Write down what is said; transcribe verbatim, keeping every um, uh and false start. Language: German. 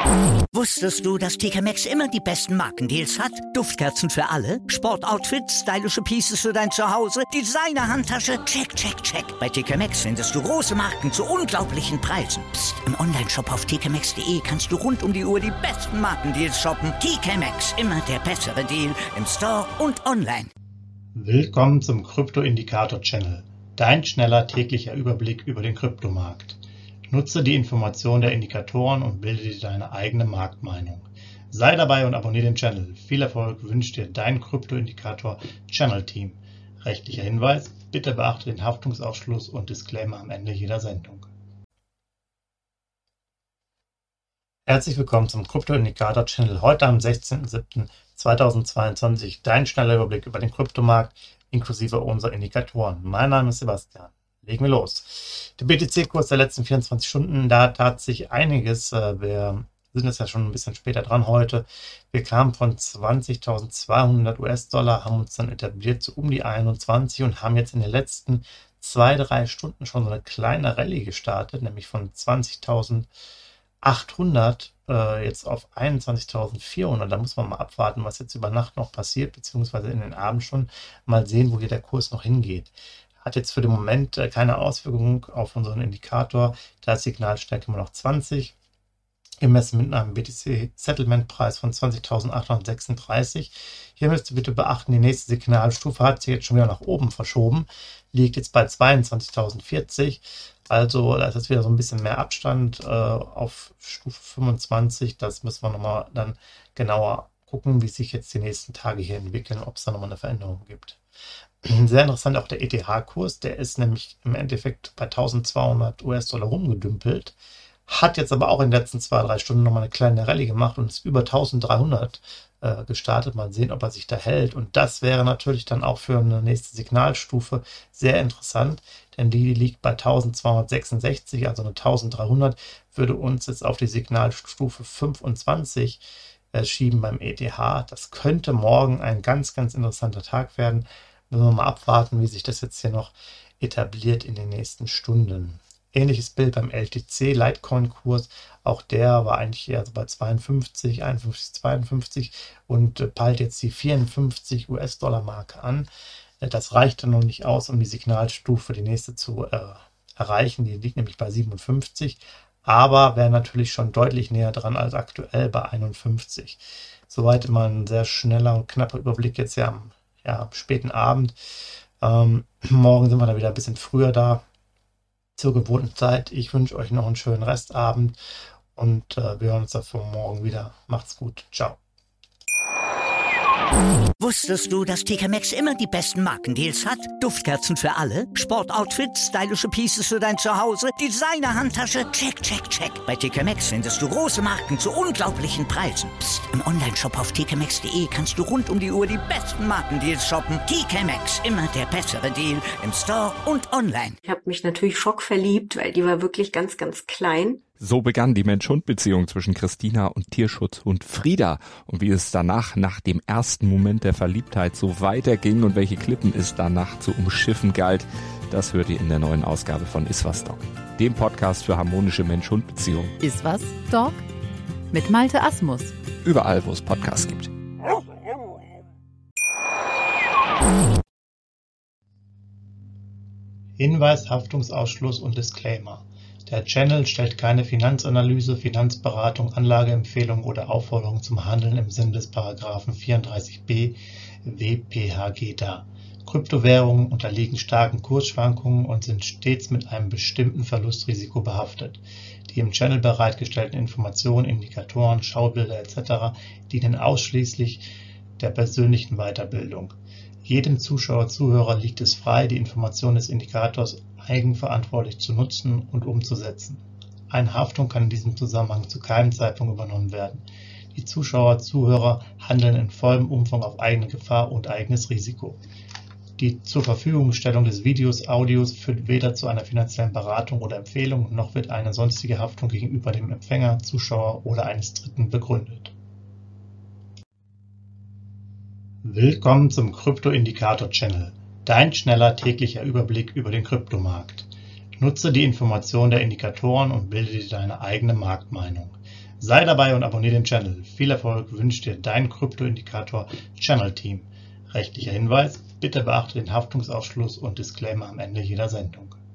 Wusstest du, dass T K Maxx immer die besten Markendeals hat? Duftkerzen für alle, Sportoutfits, stylische Pieces für dein Zuhause, Designer-Handtasche, check, check, check. Bei T K Maxx findest du große Marken zu unglaublichen Preisen. Psst. Im Onlineshop auf t k maxx punkt d e kannst du rund um die Uhr die besten Markendeals shoppen. T K Maxx, immer der bessere Deal im Store und online. Willkommen zum Krypto-Indikator-Channel, dein schneller täglicher Überblick über den Kryptomarkt. Nutze die Informationen der Indikatoren und bilde dir deine eigene Marktmeinung. Sei dabei und abonniere den Channel. Viel Erfolg wünscht dir dein Krypto-Indikator-Channel-Team. Rechtlicher Hinweis: Bitte beachte den Haftungsausschluss und Disclaimer am Ende jeder Sendung. Herzlich willkommen zum Krypto-Indikator-Channel. Heute am sechzehnten siebten zweitausendzweiundzwanzig. Dein schneller Überblick über den Kryptomarkt inklusive unserer Indikatoren. Mein Name ist Sebastian. Legen wir los. Der B T C-Kurs der letzten vierundzwanzig Stunden, da tat sich einiges. Wir sind jetzt ja schon ein bisschen später dran heute. Wir kamen von zwanzigtausendzweihundert U S-Dollar, haben uns dann etabliert zu um die einundzwanzig und haben jetzt in den letzten zwei, drei Stunden schon so eine kleine Rallye gestartet, nämlich von zwanzigtausendachthundert äh, jetzt auf einundzwanzigtausendvierhundert. Da muss man mal abwarten, was jetzt über Nacht noch passiert, beziehungsweise in den Abend schon mal sehen, wo hier der Kurs noch hingeht. Hat jetzt für den Moment keine Auswirkung auf unseren Indikator. Da ist Signalstärke immer noch zwanzig, gemessen mit einem B T C-Settlement-Preis von zwanzigtausendachthundertsechsunddreißig. Hier müsst ihr bitte beachten, die nächste Signalstufe hat sich jetzt schon wieder nach oben verschoben, liegt jetzt bei zweiundzwanzigtausendvierzig. Also da ist jetzt wieder so ein bisschen mehr Abstand äh, auf Stufe fünfundzwanzig. Das müssen wir nochmal dann genauer gucken, wie sich jetzt die nächsten Tage hier entwickeln, ob es da nochmal eine Veränderung gibt. Sehr interessant auch der E T H-Kurs, der ist nämlich im Endeffekt bei eintausendzweihundert U S-Dollar rumgedümpelt, hat jetzt aber auch in den letzten zwei, drei Stunden nochmal eine kleine Rallye gemacht und ist über eintausenddreihundert äh, gestartet. Mal sehen, ob er sich da hält. Und das wäre natürlich dann auch für eine nächste Signalstufe sehr interessant, denn die liegt bei eintausendzweihundertsechsundsechzig, also eine eintausenddreihundert, würde uns jetzt auf die Signalstufe fünfundzwanzig äh, schieben beim E T H. Das könnte morgen ein ganz, ganz interessanter Tag werden. Wenn wir mal abwarten, wie sich das jetzt hier noch etabliert in den nächsten Stunden. Ähnliches Bild beim L T C, Litecoin-Kurs. Auch der war eigentlich eher so bei zweiundfünfzig, einundfünfzig, zweiundfünfzig und peilt jetzt die vierundfünfzig U S-Dollar-Marke an. Das reicht dann noch nicht aus, um die Signalstufe, die nächste, zu äh, erreichen. Die liegt nämlich bei siebenundfünfzig, aber wäre natürlich schon deutlich näher dran als aktuell bei einundfünfzig. Soweit immer ein sehr schneller und knapper Überblick jetzt ja am Ja, späten Abend. Ähm, morgen sind wir da wieder ein bisschen früher da, zur gewohnten Zeit. Ich wünsche euch noch einen schönen Restabend und äh, wir hören uns dafür morgen wieder. Macht's gut. Ciao. Wusstest du, dass T K Maxx immer die besten Markendeals hat? Duftkerzen für alle, Sportoutfits, stylische Pieces für dein Zuhause, Designer-Handtasche, check, check, check. Bei T K Maxx findest du große Marken zu unglaublichen Preisen. Psst. Im Onlineshop auf t k maxx punkt d e kannst du rund um die Uhr die besten Markendeals shoppen. T K Maxx, immer der bessere Deal im Store und online. Ich habe mich natürlich schockverliebt, weil die war wirklich ganz, ganz klein. So begann die Mensch-Hund-Beziehung zwischen Christina und Tierschutzhund Frieda. Und wie es danach, nach dem ersten Moment der Verliebtheit, so weiterging und welche Klippen es danach zu umschiffen galt, das hört ihr in der neuen Ausgabe von Iswas Dog, dem Podcast für harmonische Mensch-Hund-Beziehungen. Iswas Dog mit Malte Asmus. Überall, wo es Podcasts gibt. Hinweis, Haftungsausschluss und Disclaimer. Der Channel stellt keine Finanzanalyse, Finanzberatung, Anlageempfehlung oder Aufforderung zum Handeln im Sinne des Paragraphen vierunddreißig b W P H G dar. Kryptowährungen unterliegen starken Kursschwankungen und sind stets mit einem bestimmten Verlustrisiko behaftet. Die im Channel bereitgestellten Informationen, Indikatoren, Schaubilder et cetera dienen ausschließlich der persönlichen Weiterbildung. Jedem Zuschauer, Zuhörer liegt es frei, die Information des Indikators eigenverantwortlich zu nutzen und umzusetzen. Eine Haftung kann in diesem Zusammenhang zu keinem Zeitpunkt übernommen werden. Die Zuschauer, Zuhörer handeln in vollem Umfang auf eigene Gefahr und eigenes Risiko. Die zur Verfügungstellung des Videos, Audios führt weder zu einer finanziellen Beratung oder Empfehlung, noch wird eine sonstige Haftung gegenüber dem Empfänger, Zuschauer oder eines Dritten begründet. Willkommen zum Krypto-Indikator-Channel, dein schneller täglicher Überblick über den Kryptomarkt. Nutze die Informationen der Indikatoren und bilde dir deine eigene Marktmeinung. Sei dabei und abonniere den Channel. Viel Erfolg wünscht dir dein Krypto-Indikator Channel Team. Rechtlicher Hinweis: Bitte beachte den Haftungsausschluss und Disclaimer am Ende jeder Sendung.